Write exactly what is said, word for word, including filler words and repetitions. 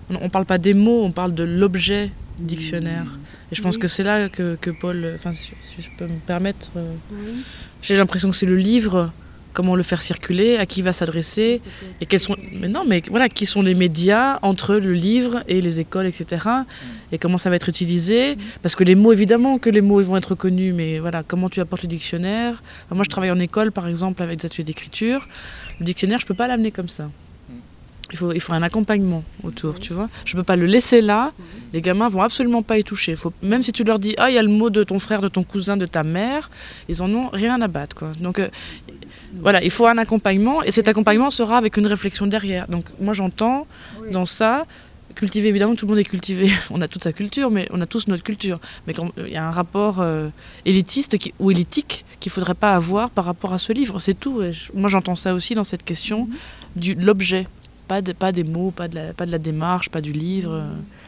On ne parle pas des mots, on parle de l'objet dictionnaire. Et je pense oui. que c'est là que, que Paul, enfin si, si je peux me permettre, euh, oui. j'ai l'impression que c'est le livre, comment le faire circuler, à qui va s'adresser, et quels sont, mais non, mais voilà, qui sont les médias entre le livre et les écoles, et cetera. Et comment ça va être utilisé, parce que les mots, évidemment que les mots ils vont être connus, mais voilà, comment tu apportes le dictionnaire. Enfin, moi, je travaille en école, par exemple, avec des ateliers d'écriture. Le dictionnaire, je peux pas l'amener comme ça. Il faut, il faut un accompagnement autour, tu vois. Je ne peux pas le laisser là. Les gamins ne vont absolument pas y toucher. Faut, même si tu leur dis « Ah, il y a le mot de ton frère, de ton cousin, de ta mère », ils en ont rien à battre, quoi. Donc, euh, voilà, il faut un accompagnement. Et cet accompagnement sera avec une réflexion derrière. Donc, moi, j'entends dans ça, cultiver, évidemment, tout le monde est cultivé. On a toute sa culture, mais on a tous notre culture. Mais il y a un rapport euh, élitiste qui, ou élitique qu'il ne faudrait pas avoir par rapport à ce livre. C'est tout. Et je, moi, j'entends ça aussi dans cette question du, de l'objet. Pas, de, pas des mots, pas de, la, pas de la démarche, pas du livre.